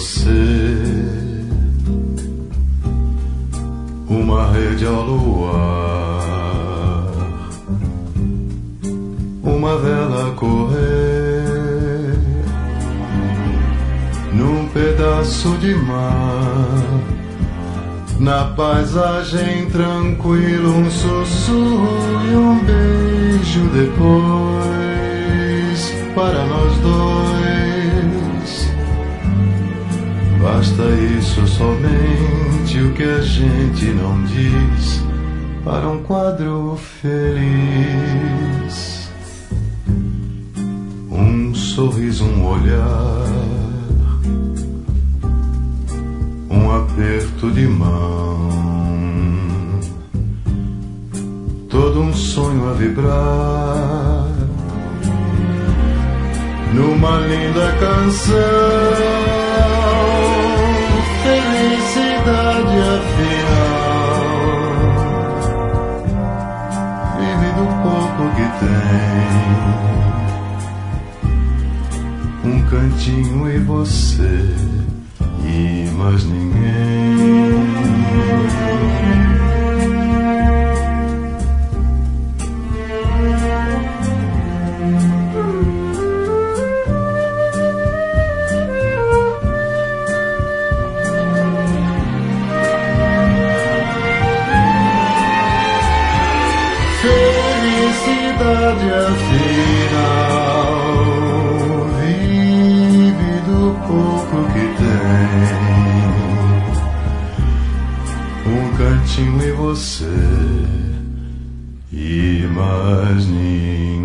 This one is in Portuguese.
você, uma rede ao luar, uma vela a correr num pedaço de mar, na paisagem tranquila, um sussurro e um beijo depois para nós dois. Basta isso, somente o que a gente não diz para um quadro feliz. Um sorriso, um olhar, um aperto de mão, todo um sonho a vibrar numa linda canção. Felicidade afinal vive do pouco que tem, um cantinho e você e mais ninguém. Felicidade afinal vive do pouco que tem, um cantinho e você e mais ninguém.